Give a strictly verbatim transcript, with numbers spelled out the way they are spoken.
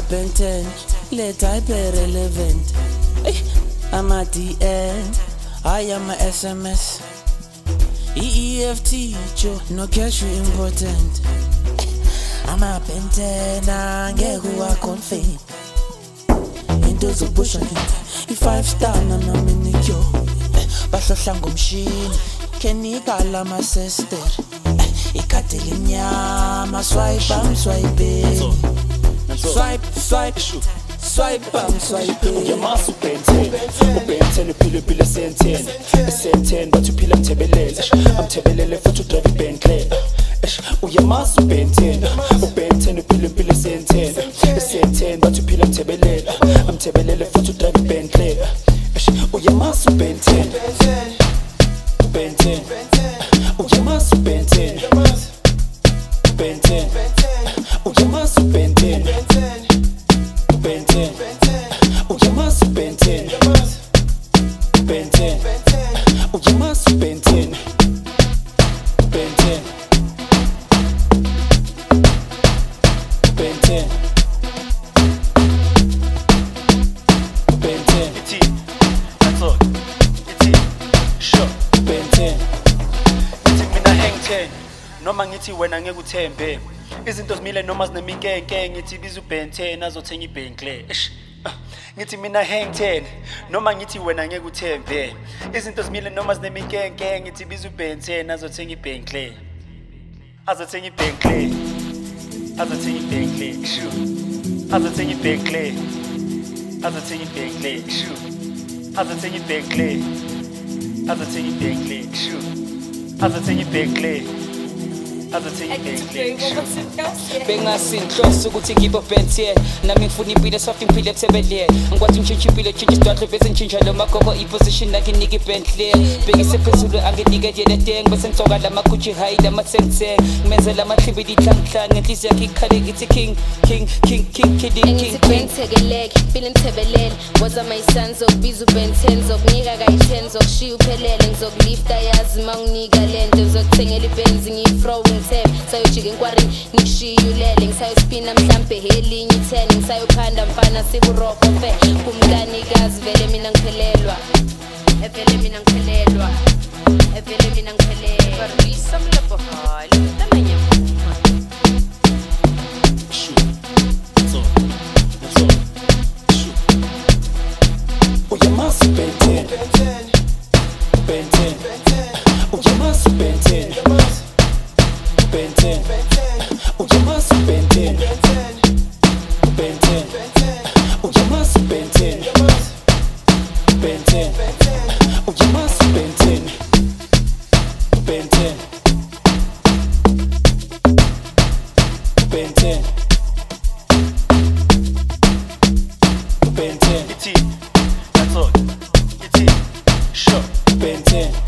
Ben ten, let hyper relevant. I'm a D N, I am a S M S. E E F T, Joe, no cash you important. I'm a Ben ten, I get who I confide. Into the bush and if five star, I'm a minicure. Basho shango machine, Kenny Kala, my sister. Ikatelinyama, swipe, I'm swiping. Swipe, swipe, swipe, I'm swiping. Uyamasu benten, ubenten upile upile senten, senten but upile mtebelele, amtebelele futhi drive Bentley. Uyamasu benten, ubenten upile upile senten, senten but upile mtebelele, amtebelele futhi drive Bentley. Uyamasu benten, benten, uyamasu benten, benten, uyamasu benten. Benten, uyamasu benten, benten, uyamasu benten, benten, benten, benten. Iti, nazo, iti, sure. Benten, iti mina hang ten, noma ngithi wena ngeke uthembe. Izinto zimile noma zineminkenke ngithi biza uBen ten azothenga iBentley. Ngithi mina hang ten noma ngithi wena ngeke uthembe. Izinto zimile noma zineminkenke ngithi biza uBen ten azothenga iBentley. Azothenga iBentley. Azothenga iBentley. Sure. Azothenga iBentley. Azothenga iBentley. Sure. Azothenga iBentley. Azothenga iBentley. Sure. Azothenga iBentley. Bengasinhloso ukuthi ngibo Ben ten nami ngifuna impilo soft impilo ethebelele ngikwazi ngitshintsha impilo change start bese ngitshintsha lo magogo iposition nakinika iBentley bengise phezulu angenike yena deng bese ngitsoka la magucci high la matsengtseng ngimenzela amakhlibi dihlanghlanga ngenhliziyo yakhe ikhale ngithi king king king king king king benthekeleke impilo emthebelele waza my sons obiza uBen ten zokunika kayi ten zokushiya uphelele ngizokulifta yazi mawunika lento ngizokuthengela iBenz ngiyifro sayojika enkwari ngishiyulele ngisayospina mhlambe helinye ten ngisayophanda mfana siburoko fe kumntanikazi vele mina ngiphelelwa evele mina ngiphelelwa evele mina ngiphelelwa barisa mlabahali tamanya mfuma Shu so so shu uyamasu benten benten uyamasu benten Benten, uyamasu benten, benten, uyamasu benten, benten, uyamasu benten, benten, benten, benten. Iti, nazo, iti, sure, benten.